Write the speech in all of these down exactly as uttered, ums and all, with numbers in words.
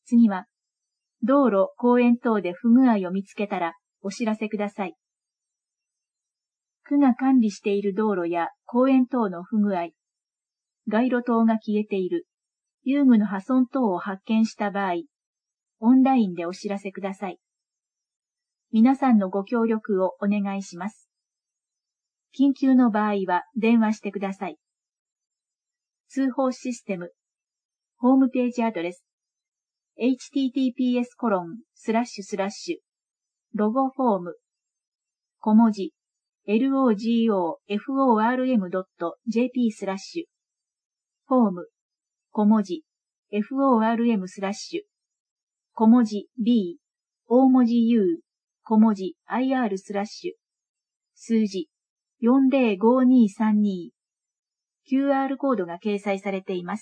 次は、道路、公園等で不具合を見つけたらお知らせください。区が管理している道路や公園等の不具合、街路灯が消えている、遊具の破損等を発見した場合、オンラインでお知らせください。皆さんのご協力をお願いします。緊急の場合は電話してください。通報システム、ホームページアドレス、エイチティーティーピーエスコロンスラッシュスラッシュロゴフォーム小文字 ロゴフォームドットジェーピー スラッシュフォーム小文字 フォームスラッシュ小文字 B 大文字 U 小文字 アイアール スラッシュ数字よんゼロごにさんに キューアール コードが掲載されています。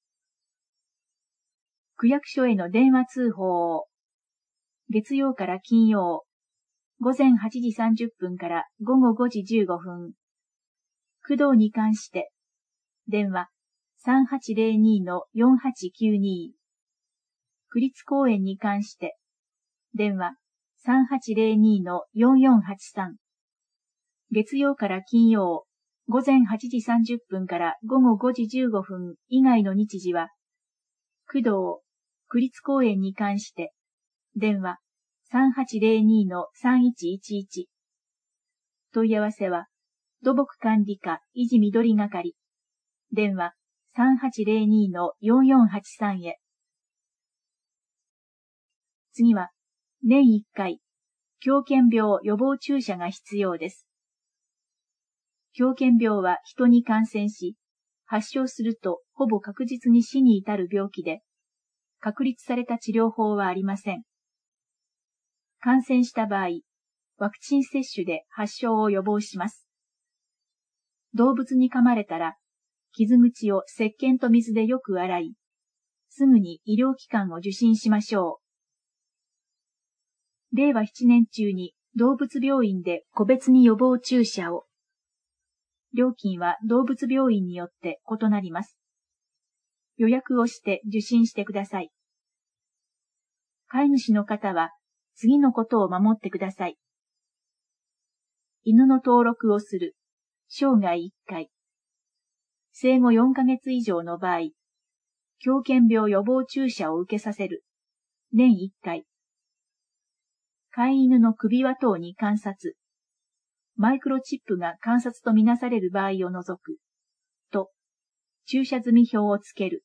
区役所への電話通報。月曜から金曜、午前はちじさんじゅっぷんから午後ごじじゅうごふん。区道に関して、電話 さんはちゼロに のよんはちきゅうに。区立公園に関して、電話 さんはちゼロに のよんよんはちさん。月曜から金曜、午前はちじさんじゅっぷんから午後ごじじゅうごふん以外の日時は、区道、区立公園に関して、電話 さんはちゼロに のさんいちいちいち。問い合わせは、土木管理課維持緑係、電話 さんはちゼロに のよんよんはちさん へ。次は、年いっかい、狂犬病予防注射が必要です。狂犬病は人に感染し、発症するとほぼ確実に死に至る病気で、確立された治療法はありません。感染した場合、ワクチン接種で発症を予防します。動物に噛まれたら、傷口を石鹸と水でよく洗い、すぐに医療機関を受診しましょう。れいわななねん中に動物病院で個別に予防注射を。料金は動物病院によって異なります。予約をして受診してください。飼い主の方は次のことを守ってください。犬の登録をする。生涯いっかい。生後よんかげつ以上の場合、狂犬病予防注射を受けさせる。年いっかい。飼い犬の首輪等に観察。マイクロチップが観察とみなされる場合を除く。と、注射済み表をつける。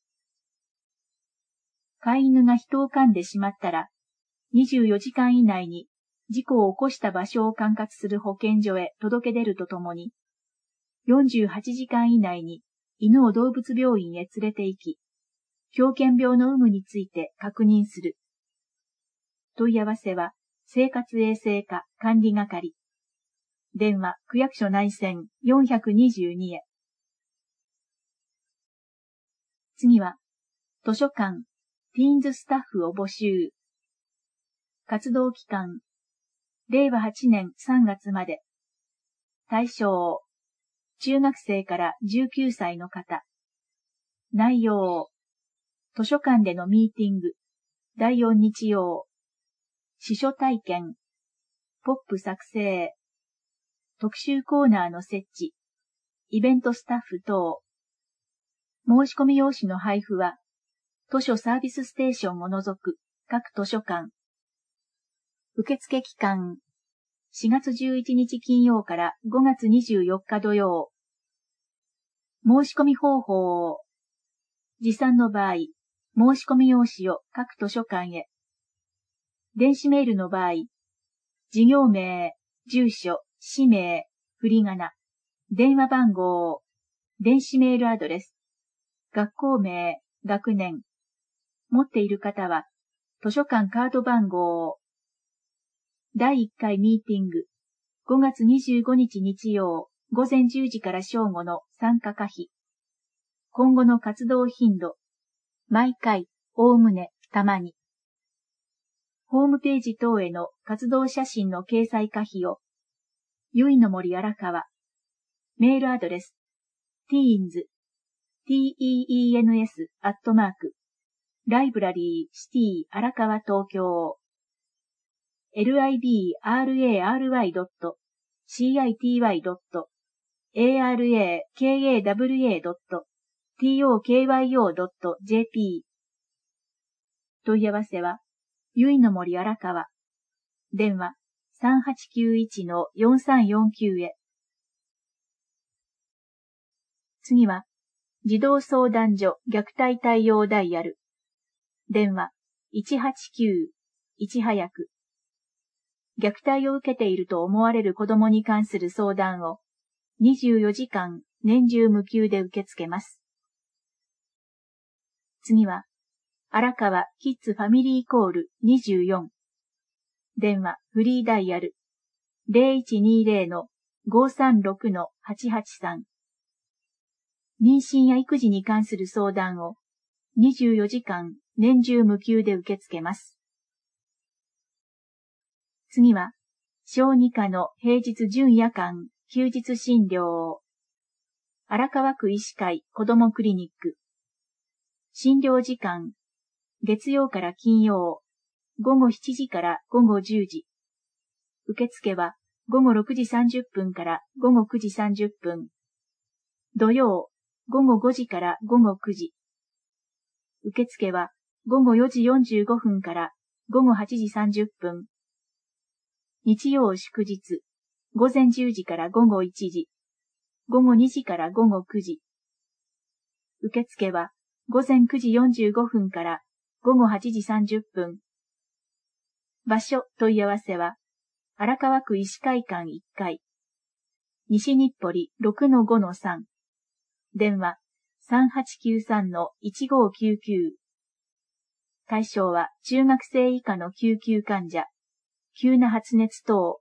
飼い犬が人を噛んでしまったら、にじゅうよじかん以内に事故を起こした場所を管轄する保健所へ届け出るとともに、よんじゅうはちじかん以内に犬を動物病院へ連れて行き、狂犬病の有無について確認する。問い合わせは、生活衛生課管理係。電話、区役所内線よんにーにへ。次は、図書館、ティーンズスタッフを募集。活動期間、れいわはちねんさんがつまで。対象、中学生からじゅうきゅうさいの方。内容、図書館でのミーティング、だいよん日曜。司書体験、ポップ作成、特集コーナーの設置、イベントスタッフ等。申し込み用紙の配布は、図書サービスステーションを除く各図書館。受付期間、しがつじゅういちにち金曜からごがつにじゅうよっか土曜。申し込み方法。持参の場合、申し込み用紙を各図書館へ。電子メールの場合、事業名、住所、氏名、振り仮名、電話番号、電子メールアドレス、学校名、学年。持っている方は、図書館カード番号。だいいっかいミーティング、ごがつにじゅうごにち日曜、午前じゅうじから正午の参加可否。今後の活動頻度、毎回、おおむね、たまに。ホームページ等への活動写真の掲載可否を、ゆいの森荒川。メールアドレス、ティーンズ、ティーイーイーエヌエス アットマーク、 ライブラリーシティ荒川東京 エルアイビーアールエーアールワイドットシーアイティーワイドットエーアールエーケーエーダブリューエードットティーオーケーワイオードットジェーピー 問い合わせは、ゆいの森荒川。電話 さんはちきゅういちのよんさんよんきゅう へ。次は、児童相談所虐待対応ダイヤル。電話 いちはちきゅういち 早く。虐待を受けていると思われる子供に関する相談をにじゅうよじかん年中無休で受け付けます。次は、荒川キッズファミリーコールにじゅうよん。電話フリーダイヤル ゼロいちにゼロのごさんろくのはちはちさん。妊娠や育児に関する相談をにじゅうよじかん年中無休で受け付けます。次は、小児科の平日準夜間休日診療。荒川区医師会子どもクリニック。診療時間、月曜から金曜、ごごしちじからごごじゅうじ。受付はごごろくじさんじゅっぷんからごごくじさんじゅっぷん。土曜、ごごごじからごごくじ。受付はごごよじよんじゅうごふんからごごはちじさんじゅっぷん。日曜祝日、ごぜんじゅうじからごごいちじ。ごごにじからごごくじ。受付はごぜんくじよんじゅうごふんからごごはちじさんじゅっぷん。場所問い合わせは、荒川区医師会館いっかい。西日暮里 ろくのごのさん。電話 さんはちきゅうさんのいちごきゅうきゅう。対象は中学生以下の救急患者。急な発熱等。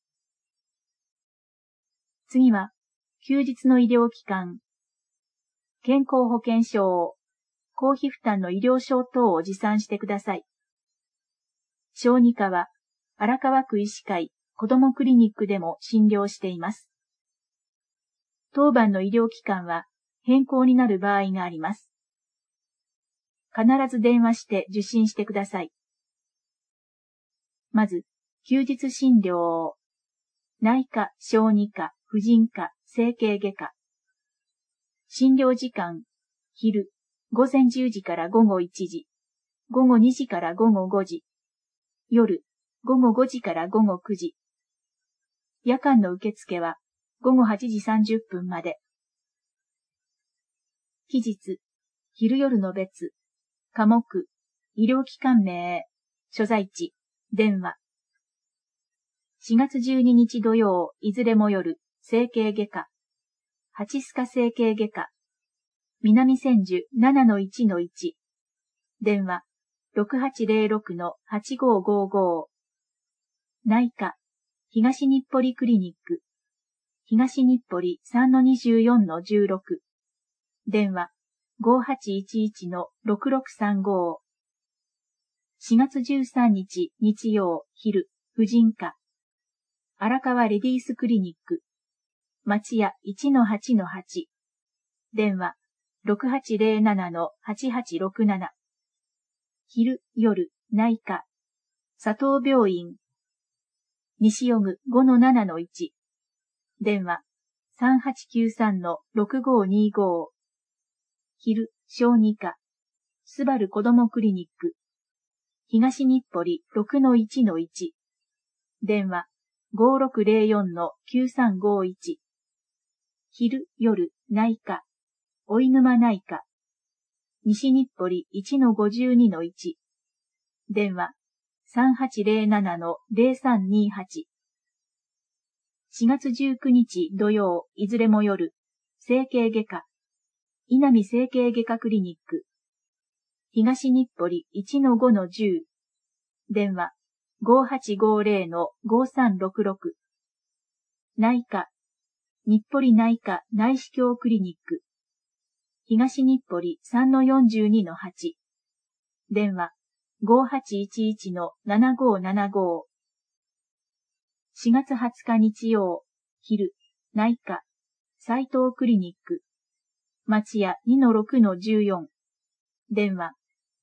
次は、休日の医療機関。健康保険証を、公費負担の医療証等を持参してください。小児科は、荒川区医師会子どもクリニックでも診療しています。当番の医療機関は変更になる場合があります。必ず電話して受診してください。まず、休日診療。内科、小児科、婦人科、整形外科。診療時間、昼、ごぜんじゅうじからごごいちじ、ごごにじからごごごじ、夜、ごごごじからごごくじ。夜間の受付はごごはちじさんじゅっぷんまで。期日、昼夜の別、科目、医療機関名、所在地、電話。しがつじゅうににち土曜、いずれも夜、整形外科。蜂須賀整形外科。南千住 ななのいちのいち。電話、ろくはちゼロろくのはちごごご。内科、東日暮里クリニック。東日暮里 さんのにじゅうよんのじゅうろく。電話、ごはちいちいちのろくろくさんご。しがつじゅうさんにち日曜、昼、婦人科。荒川レディースクリニック。町屋 いちのはちのはち。電話、ろくはちゼロななのはちはちろくなな。昼、夜、内科。佐藤病院。西予具 ごのななのいち。電話、さんはちきゅうさんのろくごにご。昼、小児科。スバル子どもクリニック。東日暮里 ろくのいちのいち。電話、ごろくゼロよんのきゅうさんごいち。昼、夜、内科。おいぬま内科。西日暮里 いちのごじゅうにのいち。電話、さんはちゼロななのゼロさんにはち。しがつじゅうくにち土曜、いずれも夜、整形外科。稲見整形外科クリニック。東日暮里 いちのごのじゅう。電話、ごはちごゼロのごさんろくろく。内科、日暮里内科内視鏡クリニック。東日暮里 さんのよんじゅうにのはち。電話、ごはちいちいちのななごななご。しがつはつか日曜、昼、内科、斉藤クリニック。町屋 にのろくのじゅうよん。電話、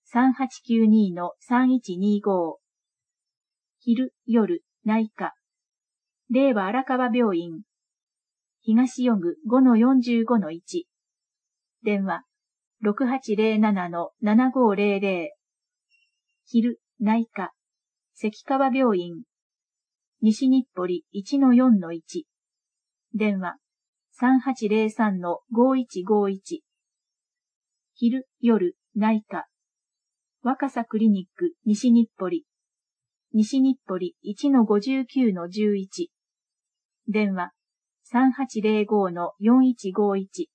さんはちきゅうにのさんいちにご。昼、夜、内科。令和荒川病院。東予具 ごのよんじゅうごのいち。電話、ろくはちゼロななのななごゼロゼロ。昼、内科。関川病院。西日暮里 いちのよんのいち。電話、さんはちゼロさんのごいちごいち。昼、夜、内科。若狭クリニック西日暮里。西日暮里 いちのごじゅうきゅうのじゅういち。電話、さんはちゼロごのよんいちごいち。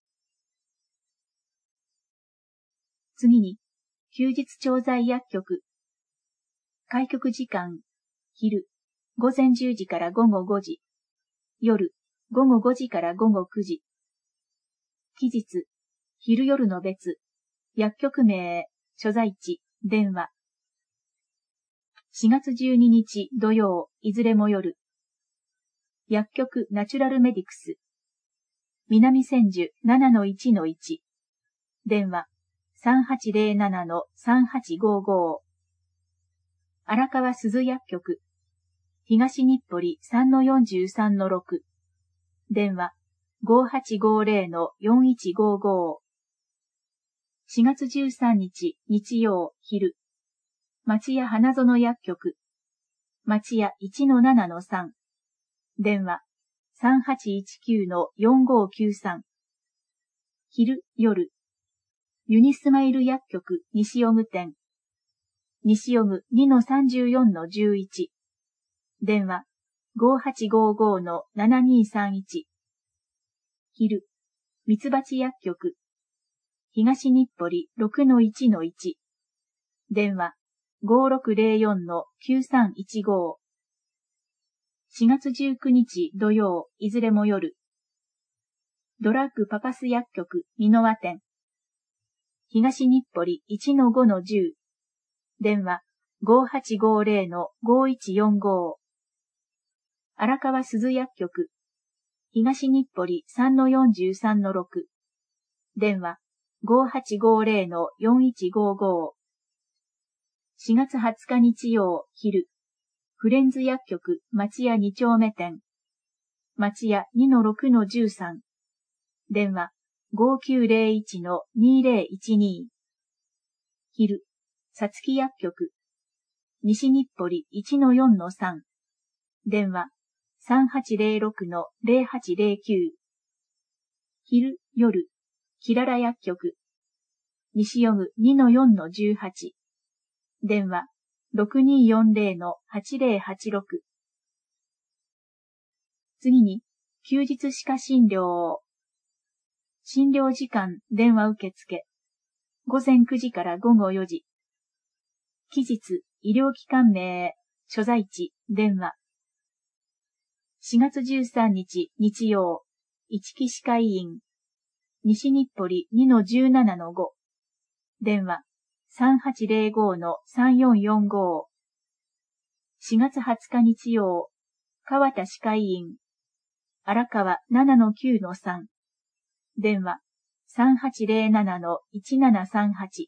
次に、休日調剤薬局。開局時間、昼、午前じゅうじから午後ごじ。夜、午後ごじから午後くじ。期日、昼夜の別。薬局名、所在地、電話。しがつじゅうににち土曜、いずれも夜。薬局ナチュラルメディクス。南千住 ななのいちのいち。電話、さんはちゼロななのさんはちごご。荒川鈴薬局。東日暮里 さんのよんじゅうさんのろく。電話、ごはちごゼロのよんいちごご。しがつじゅうさんにち日曜、昼。町屋花園薬局。町屋 いちのななのさん。電話、さんはちいちきゅうのよんごきゅうさん。昼、夜。ユニスマイル薬局西予具店。西予具 にのさんじゅうよんのじゅういち。電話、ごはちごごのななにさんいち。昼、ミツバチ薬局。東日暮里 ろくのいちのいち。電話、ごろくゼロよんのきゅうさんいちご。しがつじゅうくにち土曜、いずれも夜。ドラッグパパス薬局美濃和店。東日暮里 いちのごのじゅう。電話、ごはちごゼロのごいちよんご。荒川鈴薬局。東日暮里 さんのよんじゅうさんのろく。電話、ごはちごゼロのよんいちごご。しがつはつか日曜、昼。フレンズ薬局町屋に丁目店。町屋 にのろくのじゅうさん。電話、ごきゅうゼロいちのにゼロいちに。昼、さつき薬局。西日暮里 いちのよんのさん。電話、さんはちゼロろくのゼロはちゼロきゅう。昼、夜、キララ薬局。西予具 にのよんのじゅうはち。電話、ろくによんゼロのはちゼロはちろく。次に、休日歯科診療。診療時間、電話受付。午前くじから午後よじ。期日、医療機関名、所在地、電話。しがつじゅうさんにち日曜、一木歯科医院。西日暮里 にのじゅうななのご。電話、さんはちゼロごのさんよんよんご。しがつはつか日曜、川田歯科医院。荒川 ななのきゅうのさん。電話、さんはちゼロななのいちななさんはち。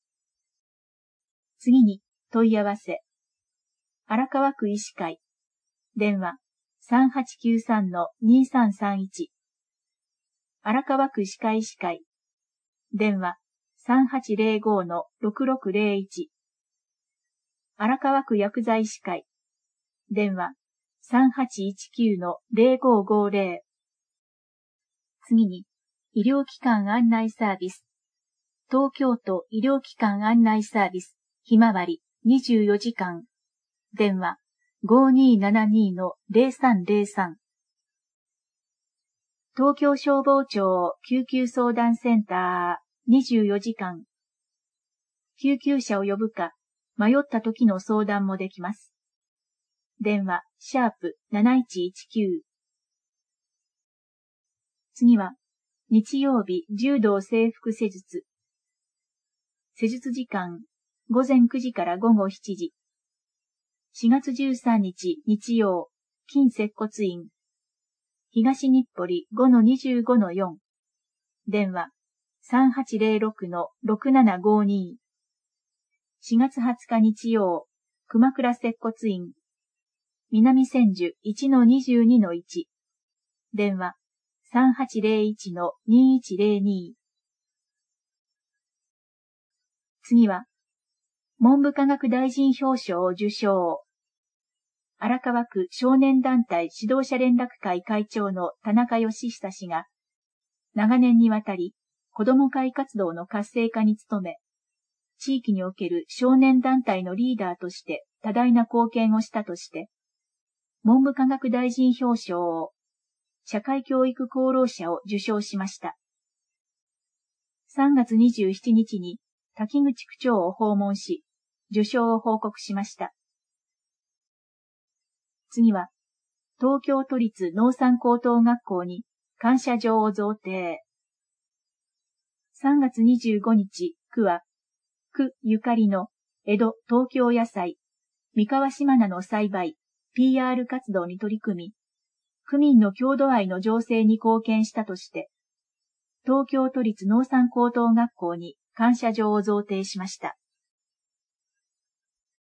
次に、問い合わせ。荒川区医師会。電話、さんはちきゅうさんのにさんさんいち。荒川区歯科医師会。電話、さんはちゼロごのろくろくゼロいち。荒川区薬剤師会。電話、さんはちいちきゅうのゼロごごゼロ。次に、医療機関案内サービス。東京都医療機関案内サービス、ひまわりにじゅうよじかん。電話、ごにーななにのゼロさんゼロさん。東京消防庁救急相談センターにじゅうよじかん。救急車を呼ぶか、迷った時の相談もできます。電話、シャープなないちいちきゅう。次は、日曜日柔道整復施術。施術時間、午前くじから午後しちじ。しがつじゅうさんにち日曜、筋接骨院。東日暮里 ごのにじゅうごのよん。電話、さんはちゼロろくのろくななごに。 しがつはつか日曜、熊倉接骨院、南千住 いちのにじゅうにのいち、電話 さんはちゼロいちのにいちゼロに。次は、文部科学大臣表彰を受賞。荒川区少年団体指導者連絡会会長の田中義久氏が、長年にわたり子ども会活動の活性化に努め、地域における少年団体のリーダーとして多大な貢献をしたとして、文部科学大臣表彰を、社会教育功労者を受賞しました。さんがつにじゅうしちにちに滝口区長を訪問し、受賞を報告しました。次は、東京都立農産高等学校に感謝状を贈呈。さんがつにじゅうごにち、区は、区ゆかりの江戸東京野菜、三河島菜の栽培、ピーアール 活動に取り組み、区民の郷土愛の醸成に貢献したとして、東京都立農産高等学校に感謝状を贈呈しました。